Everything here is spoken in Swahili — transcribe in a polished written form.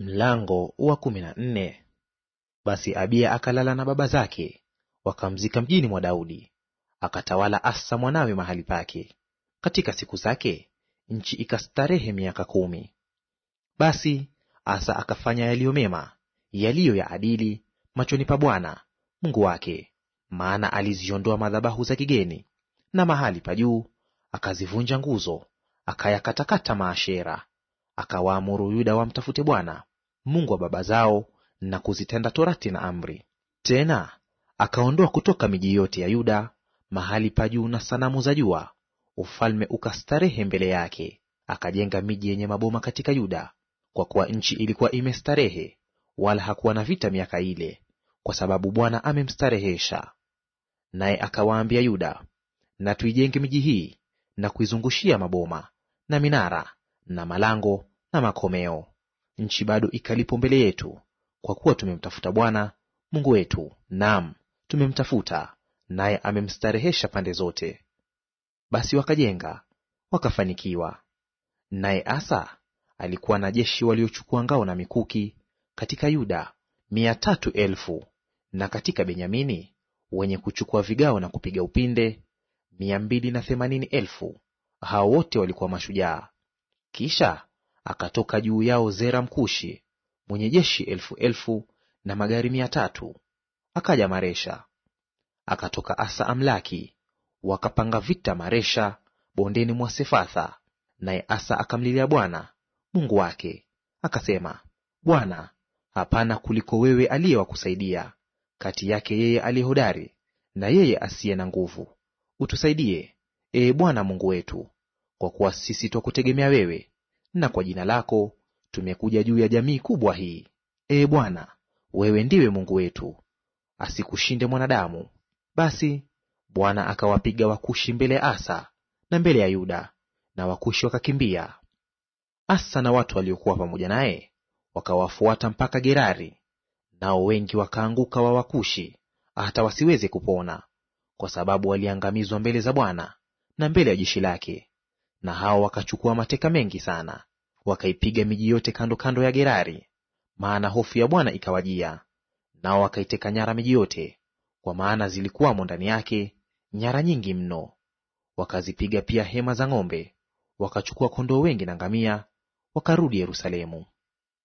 Mlango wa 14. Basi Abiya akalala na baba zake, wakamzika mjini mwa Daudi. Akatawala Asa mwanawe mahali pake. Katika siku zake nchi ikastarehe miaka 10. Basi Asa akafanya yaliyo mema, yaliyo ya adili machoni pa Bwana Mungu wake, maana aliziondoa madhabahu za kigeni na mahali pa juu, akazivunja nguzo, akayakatakata maashera. Akawaamuru Yuda wamtafute Bwana Mungu wa baba zao na kuzitenda torati na amri. Tena akaondoa kutoka miji yote ya Yuda mahali pa juu na sanamu za jua, ufalme ukastarehe mbele yake. Akajenga miji yenye maboma katika Yuda, kwa kuwa nchi ilikuwa imestarehe, wala hakuwa na vita miaka ile, kwa sababu Bwana amemstarehesha. Naye akawaambia Yuda, na tuijenge miji hii na kuizungushia maboma na minara na malango na makomeo. Nchi bado ikalipo mbele yetu, kwa kuwa tumemtafuta Bwana Mungu wetu, naam, tumemtafuta, naye amemstarehesha pande zote. Basi wakajenga, wakafanikiwa. Naye Asa alikuwa na jeshi waliochukua ngao na mikuki katika Yuda 300,000, na katika Benyamini wenye kuchukua vigao na kupiga upinde 280,000. Hao wote walikuwa mashujaa. Kisha akatoka juu yao Zera Mkushi mwenye jeshi 1,000 na magari 300, akaja Maresha. Akatoka Asa Amlaki, wakapanga vita Maresha bondeni mwa Sefatha. Naye Asa akamlilia Bwana Mungu wake, akasema, Bwana, hapana kuliko wewe aliye wa kusaidia kati yake yeye aliye hodari na yeye asiye na nguvu. Utusaidie, Ee Bwana Mungu wetu, kwa kuwa sisi twakutegemea wewe, na kwa jina lako tumekuja juu ya jamii kubwa hii. Ee Bwana, wewe ndiwe Mungu wetu, asikushinde mwanadamu. Basi Bwana akawapiga Wakushi mbele ya Asa na mbele ya Yuda, na Wakushi wakakimbia. Asa na watu waliokuwa pamoja naye wakawafuata mpaka Gerari, nao wengi wakaanguka wa Wakushi hata wasiweze kupona, kwa sababu waliangamizwa mbele za Bwana na mbele ya jeshi lake. Na hao wakachukua mateka mengi sana, wakaipiga miji yote kando kando ya Gerari, maana hofu ya Bwana ikawajia. Nao wakaiteka nyara miji yote, kwa maana zilikuwamo ndani yake nyara nyingi mno. Wakazipiga pia hema za ng'ombe, wakachukua kondoo wengi na ngamia, wakarudi Yerusalemu.